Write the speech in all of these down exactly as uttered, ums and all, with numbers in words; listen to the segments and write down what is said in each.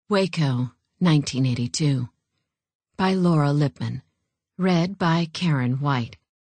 Waco, nineteen eighty-two. By Laura Lippman. Read by Karen White.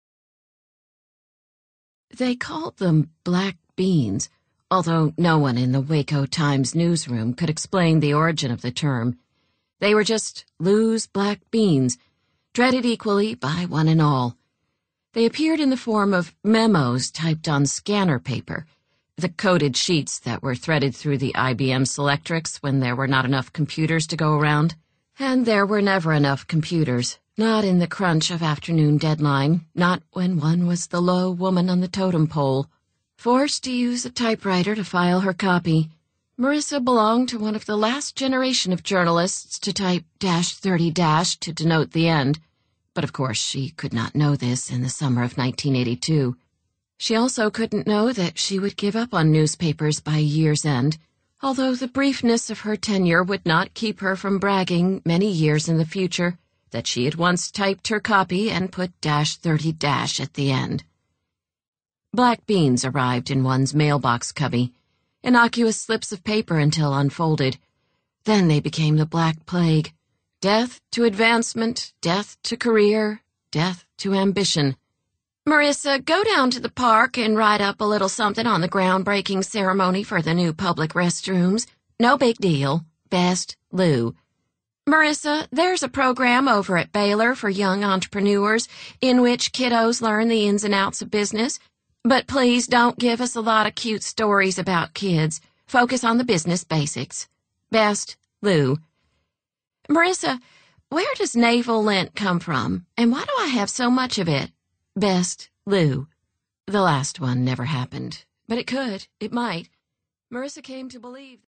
They called them black beans, although no one in the Waco Times newsroom could explain the origin of the term. They were just Lou's black beans, dreaded equally by one and all. They appeared in the form of memos typed on scanner paper, the coded sheets that were threaded through the I B M Selectrics when there were not enough computers to go around. And there were never enough computers, not in the crunch of afternoon deadline, not when one was the low woman on the totem pole. Forced to use a typewriter to file her copy, Marissa belonged to one of the last generation of journalists to type dash thirty dash to denote the end. But of course she could not know this in the summer of nineteen eighty-two. She also couldn't know that she would give up on newspapers by year's end, although the briefness of her tenure would not keep her from bragging many years in the future that she had once typed her copy and put dash thirty dash at the end. Black beans arrived in one's mailbox cubby, innocuous slips of paper until unfolded. Then they became the Black Plague. Death to advancement, death to career, death to ambition. Marissa, go down to the park and write up a little something on the groundbreaking ceremony for the new public restrooms. No big deal. Best, Lou. Marissa, there's a program over at Baylor for young entrepreneurs in which kiddos learn the ins and outs of business. But please don't give us a lot of cute stories about kids. Focus on the business basics. Best, Lou. Marissa, where does navel lint come from, and why do I have so much of it? Best, Lou. The last one never happened, but it could, it might. Marissa came to believe